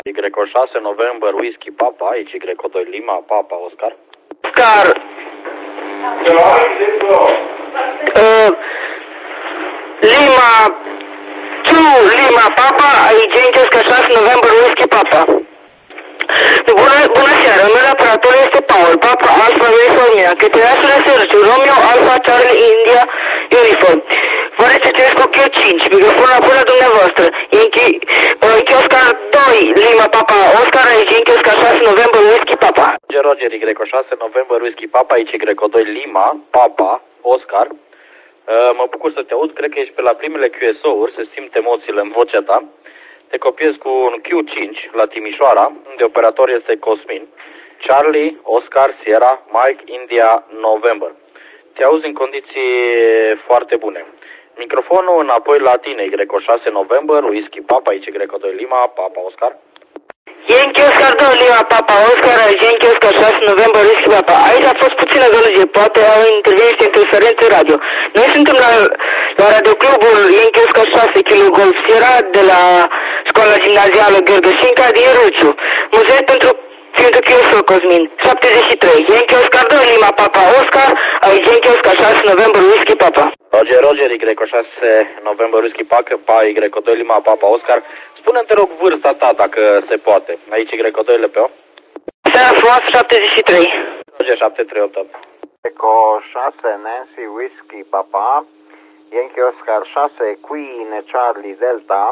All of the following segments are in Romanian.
Y6 November Whisky Papa, aici Y2 Lima Papa Oscar. Oscar. Lima 2 Lima Papa, aici Oscar 6 November Whisky Papa. Bună seara, numele aparatorului este Paul, Papa Alpha Uniformia, Cătărasul este Romeo Alpha Charlie India Uniform. Vă recepționez cu Q5, microfonul apoi la dumneavoastră. Yankee Oscar 2 Lima Papa Oscar, aici Yankee Oscar 6 November Whisky Papa. Roger, Y6 November Whisky Papa, aici Y2 Lima Papa Oscar. Mă bucur să te aud, cred că ești pe la primele QSO-uri, se simt emoțiile în vocea ta. Te copiez cu un Q5 la Timișoara, unde operator este Cosmin. Charlie, Oscar, Sierra, Mike, India, November. Te auzi în condiții foarte bune. Microfonul înapoi la tine, Y6 November, Whisky Papa, aici Y2 Lima, Papa Oscar. Yankee Oscar 2 Lima Papa Oscar, aici Yankee Oscar 6 November Whisky Papa. Aici a fost puțină gălăgie, poate au intervenit niște interferențe radio. Noi suntem la radioclubul Yankee Oscar 6 Kilo Golf Sierra de la școala gimnazială Gheorghe Șinca din Ruciu. Mulțumesc pentru QSO Cosmin. 73. Yankee Oscar 2 Lima Papa Oscar, aici Yankee Oscar 6 November Whisky Papa. Roger, Y6 November Whisky Papa, Y2 Lima Papa Oscar. Spune-mi, te rog, vârsta ta, dacă se poate. Aici Y2 LPO. Seara frumoasă, 73. Roger, 738. Eco 6 Nancy Whisky Papa, Yankee Oscar 6 Queen Charlie Delta.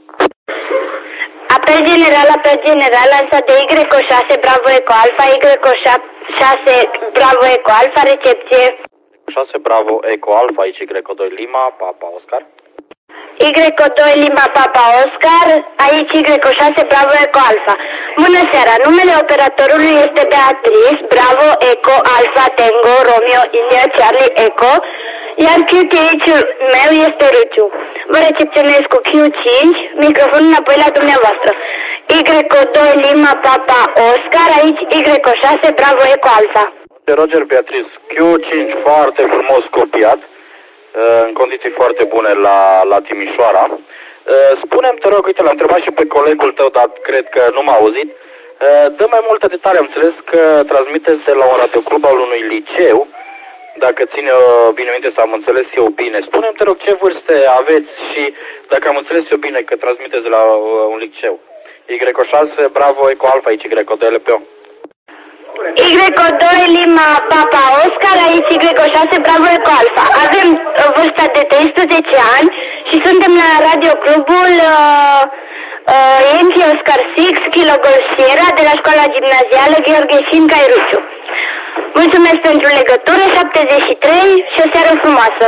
Apel general, lansa de Y6 Bravo Eco Alpha, Y6 Bravo Eco Alpha, recepție. 6 Bravo Eco Alpha, aici Y2 Lima Papa Oscar. Y2 Lima Papa Oscar, aici Y6 Bravo Eco Alpha. Bună seara, numele operatorului este Beatrice, Bravo Eco Alpha Tango Romeo India Charlie Eco, iar QTH-ul meu este Ruciu. Vă recepționez cu Q5, microfonul înapoi la dumneavoastră. Y2 Lima Papa Oscar, aici Y6 Bravo Eco Alpha. Roger, Beatrice, Q5 foarte frumos copiat, în condiții foarte bune la Timișoara. Spune-mi, te rog, uite, l-am întrebat și pe colegul tău, dar cred că nu m-a auzit. Dă mai multe detalii, am înțeles că transmiteți de la un radioclub al unui liceu, dacă ține bine minte sau am înțeles eu bine. Spune-mi, te rog, ce vârste aveți și dacă am înțeles eu bine că transmiteți de la un liceu. Y6 Bravo Eco Alpha, aici Y2 LPO. Y2 Lima Papa Oscar, aici Y6 Bravo Eco Alpha. Avem vârsta de 13 ani și suntem la radioclubul Yankee Oscar 6 Kilo Golf Sierra de la școala gimnazială Gheorghe Șinca Ruciu. Mulțumesc pentru legătură, 73 și o seară frumoasă.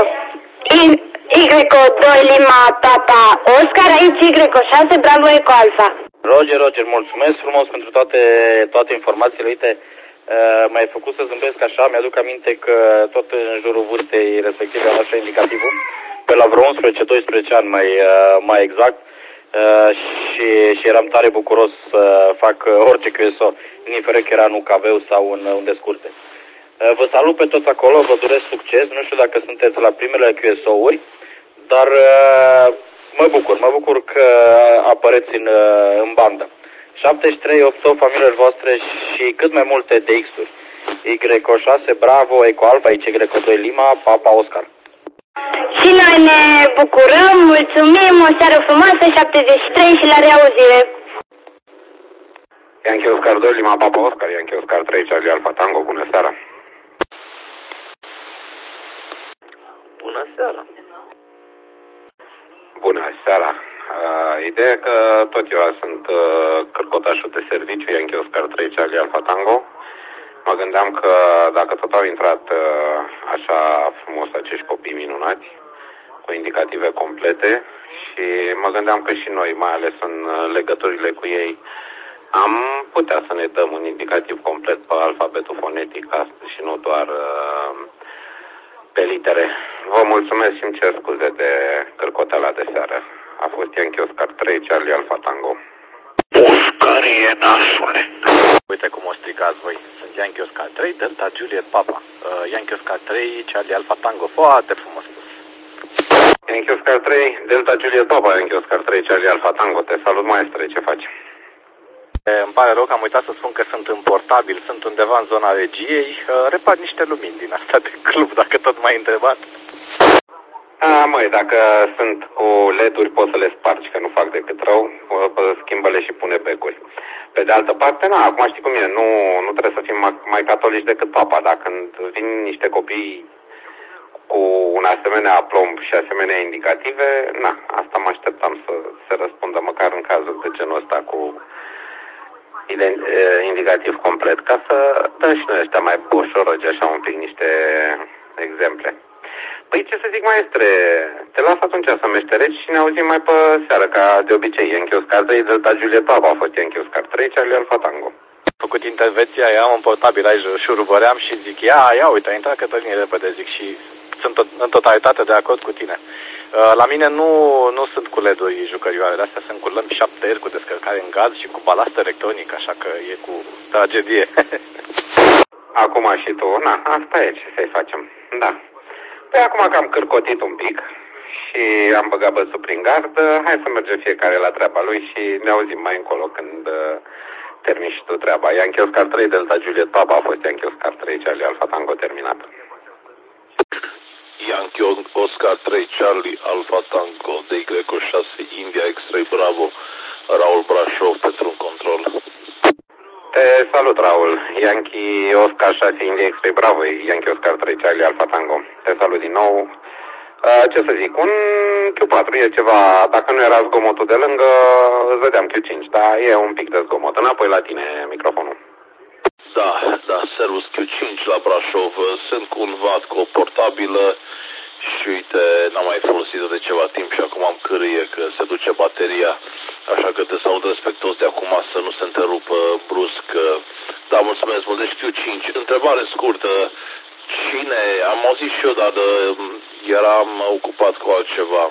Y2 Lima Papa Oscar, aici Y6 Bravo Eco Alpha. Roger, mulțumesc frumos pentru toate informațiile. Uite, m-ai făcut să zâmbesc așa, mi-aduc aminte că tot în jurul vârstei respective am așa indicativul, pe la vreo 11-12 ani mai exact, și eram tare bucuros să fac orice QSO, indiferent că era în UKV sau în descurte. Vă salut pe toți acolo, vă doresc succes, nu știu dacă sunteți la primele QSO-uri, dar mă bucur că apăreți în bandă. 73, 8 familiilor voastre și cât mai multe DX-uri. Y6 Bravo Eco Alpha, aici Y2 Lima Papa Oscar. Și noi ne bucurăm, mulțumim, o seară frumoasă, 73 și la reauzire. Yankee Oscar 2 Lima Papa Oscar, Yankee Oscar 3 Charlie Alpha Tango, bună seara. Bună seara. Bună seara. Ideea că tot eu sunt cărcotașul de serviciu Yankee Oscar 3 Charlie Alpha Tango. Mă gândeam că dacă tot au intrat așa frumos acești copii minunați, cu indicative complete, și mă gândeam că și noi, mai ales în legăturile cu ei, am putea să ne dăm un indicativ complet pe alfabetul fonetic și nu doar pe litere. Vă mulțumesc și îmi cer scuze de cărcoteala de seară. A fost Yankee Oscar 3 Charlie Alpha Tango. Oscar e nașule. Uite cum o strigați voi. Sunt Yankee Oscar 3 Delta Juliet Papa. Yankee Oscar 3 Charlie Alpha Tango. Foarte frumos spus. Yankee Oscar 3 Delta Juliet Papa, Yankee Oscar 3 Charlie Alpha Tango. Te salut, maestre, ce faci? Îmi pare rău că am uitat să spun că sunt în portabil, sunt undeva în zona regiei, repar niște lumini din asta de club, dacă tot m-ai întrebat. Măi, dacă sunt cu LED-uri poți să le spargi, că nu fac decât rău, schimbă-le și pune becuri. Pe de altă parte, acum știi cum e, nu trebuie să fim mai catolici decât papa. Dacă vin niște copii cu un asemenea plomb și asemenea indicative, asta mă așteptam să se răspundă măcar în cazul de genul ăsta cu indicativ complet, ca să dăm și noi ăștia mai boșorogi, așa un pic niște exemple. Păi ce să zic, maestre, te las atunci să meșterești și ne auzim mai pe seară, ca de obicei. Yankee Oscar 3, Delta Juliet Papa a fost Yankee Oscar 3, Charlie Alpha Tango. Am făcut intervenția, am un portabil aici, șurubăream și zic, ia uite, a intrat Cătălin repede, zic, și sunt în totalitate de acord cu tine. La mine nu sunt cu LED-uri jucărioare, de-astea sunt cu lămpi 7R, cu descărcare în gaz și cu balast electronic, așa că e cu tragedie. Acum și tu, asta e, ce să-i facem, da. Păi acum că am cârcotit un pic și am băgat bățul prin gard, hai să mergem fiecare la treaba lui și ne auzim mai încolo când termin și tu treaba. Yankee Oscar 3, Delta Juliet Papa a fost Yankee Oscar 3, Charlie Alpha Tango terminat. Yankee Oscar 3, Charlie Alpha Tango, DY6, India X-Ray Bravo, Raul Brașov pentru un control. Te salut, Raul. Yankee Oscar 6, India X-Ray Bravo, Yankee Oscar 3, Charlie Alpha Tango. Te salut din nou. Ce să zic, un Q4 e ceva, dacă nu era zgomotul de lângă, îți vedeam Q5, dar e un pic de zgomot. Înapoi la tine microfonul. Da, servus Q5 la Brașov. Sunt cu un vat cu o portabilă și uite, n-am mai folosit-o de ceva timp și acum am cârâie că se duce bateria. Așa că te salut respectos de acum să nu se întrerupă brusc. Da, mulțumesc mult. Deci Q5. Întrebare scurtă. Cine? Am auzit și eu, dar eram ocupat cu altceva.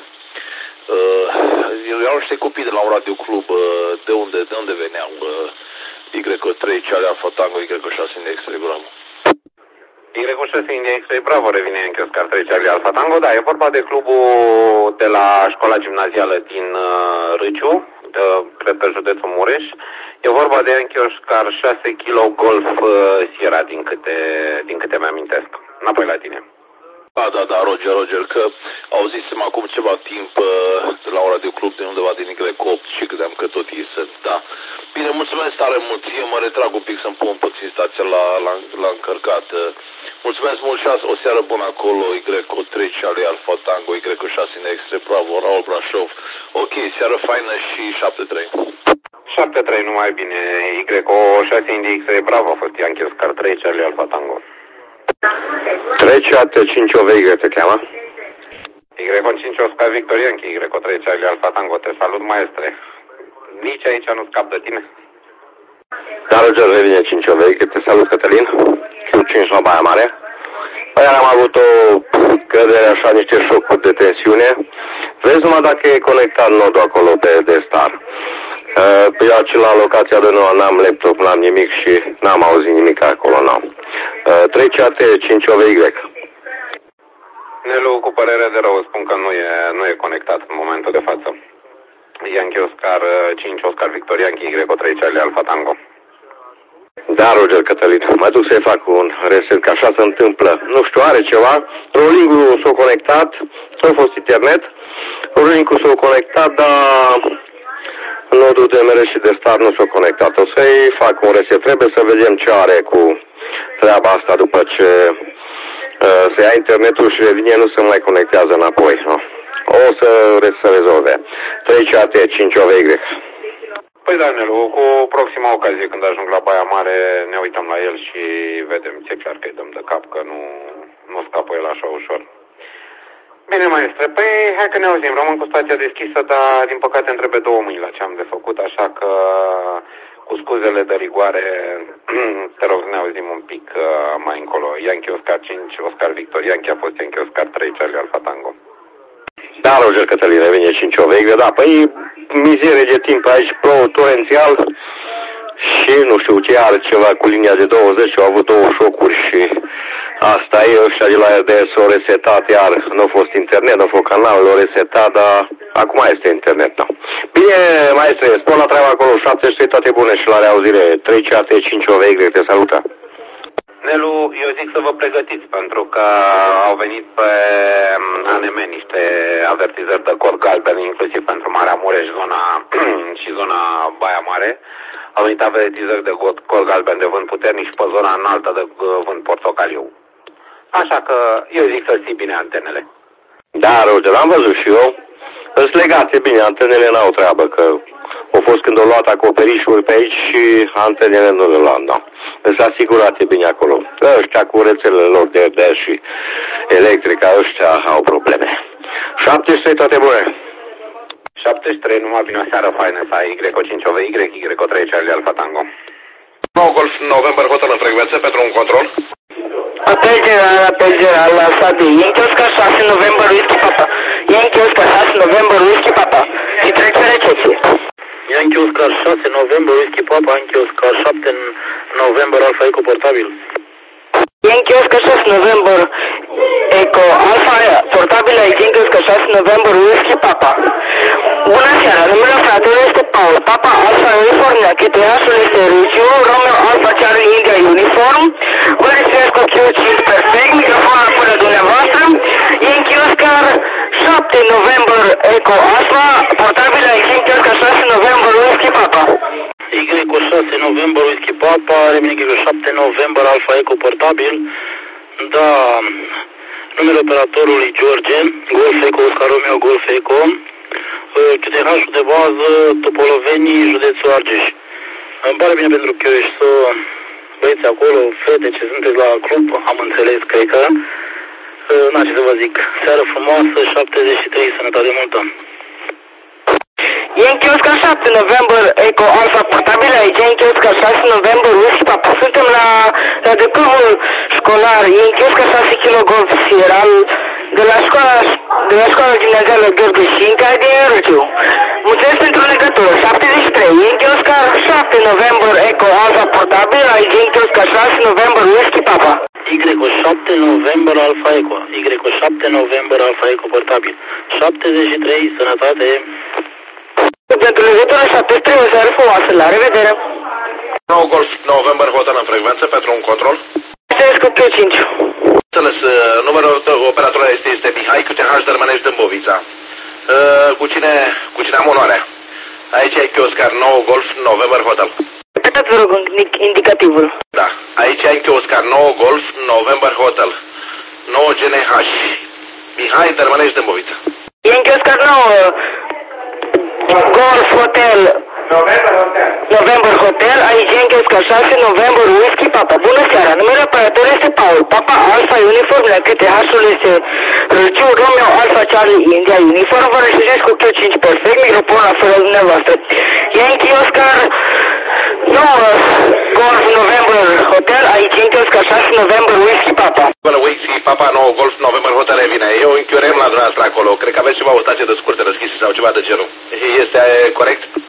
Erau niște copii de la un radioclub. De unde veneau? Y3, Charlie Alpha Tango, Y6, India X-Ray Bravo. Y6, India X-Ray Bravo revine Yankee Oscar 3, Charlie Alpha Tango. Da, e vorba de clubul de la școala gimnazială din Râciu, cred că județul Mureș. E vorba de Yankee Oscar 6 kg Golf Sierra, din câte mi-amintesc. Înapoi la tine. Da, Roger, că auzisem acum ceva timp de la un radioclub de undeva din Y8 și credeam că tot ei sunt, da. Bine, mulțumesc tare mult, eu mă retrag un pic să-mi pun puțin stația la încărcat. Mulțumesc mult și o seară bună acolo, Y3, Charlie Alpha Tango, Y6, X-Ray Bravo, Raul Brașov. Ok, seară faină și 7-3. 7-3, numai bine, Y6, India X-Ray Bravo a fost Yankee Oscar 3, Charlie Alpha Tango. 3-5 OVY te cheamă? Y5 Oscar Victor Yankee, Y3 Charlie Alpha Tango, te salut, maestre. Nici aici nu scap de tine. Da, Roger, revine 5 OVY, te salut, Cătălin. Q5 la Baia Mare. Păi am avut o cădere, așa, niște șocuri de tensiune. Vezi numai dacă e conectat nodul acolo pe D-Star. Eu aici la locația de nou n-am laptop, n-am nimic și n-am auzit nimic acolo, n-am. 3-5 OVY. Nelu, cu părere de rău, spun că nu e conectat în momentul de față. Yankee Oscar 5 Oscar Victor Yankee, Y3 Charlie Alpha Tango. Da, Roger, Cătălin, mă duc să-i fac un reset, că așa se întâmplă. Nu știu, are ceva. Rolling-ul s-a conectat, a fost internet. Rolling-ul s-a conectat, dar nodul de MR și de start nu s-a conectat. O să-i fac un reset. Trebuie să vedem ce are cu treaba asta după ce se ia internetul și revine, nu se mai conectează înapoi. Nu? O să rezolve. 3-5 OVY. Păi da, Nelu, cu proxima ocazie când ajung la Baia Mare ne uităm la el și vedem, ce clar că îi dăm de cap, că nu scapă el așa ușor. Bine, maestre, păi hai că ne auzim, rămân cu stația deschisă, dar din păcate îmi trebuie 2 mâini la ce am de făcut, așa că cu scuzele de rigoare te rog să ne auzim un pic mai încolo. Yankee Oscar 5, Oscar Victor Yankee a fost Yankee Oscar 3, Charlie Alpha Tango. Da, Roger, Cătălin, revine 5 OVY, da, păi mizerie de timp aici, plouă torențial și nu știu ce are ceva cu linia de 20 și au avut 2 șocuri și Asta e, ăștia de la RDS s-au resetat, iar nu a fost internet, nu a fost canal, l-au resetat, dar acum este internet, da. Bine, maestre, spun la treaba acolo, 73 toate bune și la reauzire, 3 ceate, 5 OVY, te salută. Nelu, eu zic să vă pregătiți, pentru că au venit pe ANM niște avertizări de cod galben, inclusiv pentru Marea Mureș și zona Baia Mare. Au venit avertizări de cod galben de vânt puternic și pe zona înaltă de vânt portocaliu. Așa că eu zic să ții bine antenele. Da, Roger, am văzut și eu. Îți legate bine, antenele n-au treabă, că au fost când au luat acoperișuri pe aici și antenele nu le luam, da. Îți asigurate bine acolo. Ăștia cu rețelele lor de RDS și electrica, ăștia au probleme. 73, toate bune. 73, numai bine o seară faină să ai Y5 OVY, Y3 Charlie Alpha Tango. Golf November Hotel în frecvență pentru un control. Apel general, la Sabi, Yankee Oscar 6 November Whisky Papa. Yankee Oscar 6 November Whisky Papa. Și trece recepție. Yankee Oscar 6 November Whisky Papa, Yankee Oscar 7 November Alpha Eco portabil. Yankee Oscar 6 November Eco Alpha portabil, Yankee Oscar 6 November Whisky Papa. Bună seara, numele operatorului este Paul, Papa Alpha Uniform, KTH-ul este Rugiu, Romeo Alpha Charlie India Uniform. Vă reținesc cu Q5 perfect, microfonul până dumneavoastră. Yankee Oscar 7 November Eco Alpha, portabil, Yankee Oscar 6 November Whisky Papa. Y6 November Whisky Papa, Remini Y7 November Alpha Eco portabil. Da, numele operatorului George, Golf Eco Oscar Romeo Golf Eco. QTH-ul de bază, Topoloveni, județul Argeș. Îmi pare bine pentru că eu și să băieți acolo, fete ce sunteți la club, am înțeles, cred că. N-a ce să vă zic, seară frumoasă, 73, sănătate multă. Yankee Oscar 7 November Eco Alpha portabil, aici Yankee Oscar 6 November Whisky Papa. Suntem la decurul școlar Yankee Oscar 6 kg Golf Sierra de la școala gimnazială Gheorghe Șinca din Râciu. Mulțumesc pentru legătură. 73 Yankee Oscar 7 November Eco Alpha portabil, aici Yankee Oscar 6 November Whisky Papa. Y7 November Alpha Eco, Y7 November Alpha Eco portabil. 73, sănătate. Pentru legătură 73, o seară frumoasă, la revedere. Nou Golf November Hotel în frecvență pentru un control. Mulțumesc cu Q5. Înțeles, numărul operatorului este Mihai QTH Dărmănești Dâmbovița. Cu cine am onoarea? Aici e Oscar 9 Golf November Hotel. Repetați, vă rog, indicativul. Da, aici e Oscar 9 Golf November Hotel. 9 GNH. Mihai Dărmănești Dâmbovița. Yankee Oscar 9 Golf Hotel November Hotel, aici Yankee Oscar 6 November Whisky Papa. Bună seara, numele operator este Paul, Papa Alpha Uniform, la QTH-ul este Râciu, Romeo Alpha Charlie India Uniform. Vă reșezesc cu Q5 perfect, microfonul la felul dumneavoastră. Yankee Oscar 9 Golf November Hotel, aici Yankee Oscar 6 November Whisky Papa. Bună, Whisky Papa 9 Golf November Hotel revine. Eu închiorem la dumneavoastră acolo. Cred că aveți ceva o stație de scurtă deschisă sau ceva de genul. Este corect?